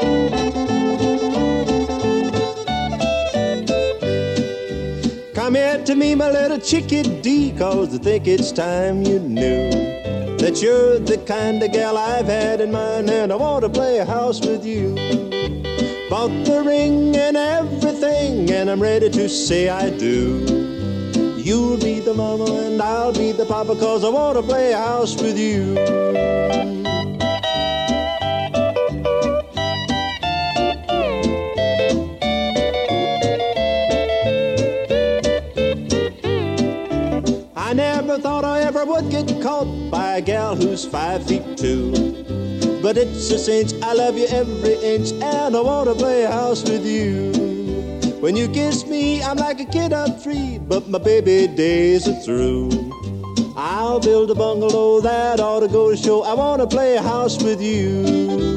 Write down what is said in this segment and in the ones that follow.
Come here to me, my little chickadee, 'cause I think it's time you knew that you're the kind of gal I've had in mind, and I want to play house with you. Bought the ring and everything, and I'm ready to say I do. You'll be the mama and I'll be the papa, 'cause I want to play house with you. I never thought I ever would get caught by a gal who's 5'2". But it's a cinch, I love you every inch, and I want to play house with you. When you kiss me, I'm like a kid on 3, but my baby days are through. I'll build a bungalow that ought to go to show. I want to play house with you.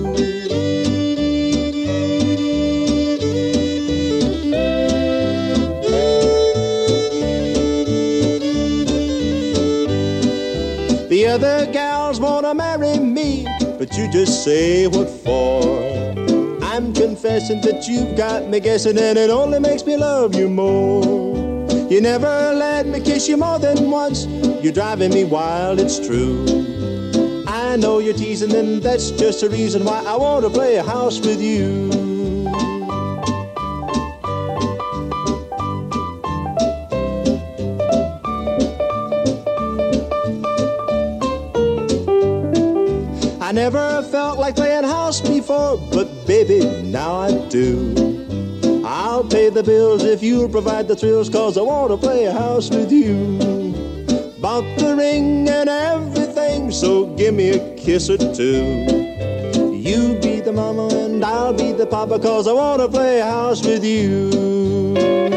The other gals wanna marry me, but you just say what for. I'm confessing that you've got me guessing, and it only makes me love you more. You never let me kiss you more than once. You're driving me wild, it's true. I know you're teasing, and that's just the reason why I want to play house with you. I never felt like playing house before, but baby, now I do. I'll pay the bills if you'll provide the thrills, 'cause I want to play house with you. Bought the ring and everything, so give me a kiss or two. You be the mama and I'll be the papa, 'cause I want to play house with you.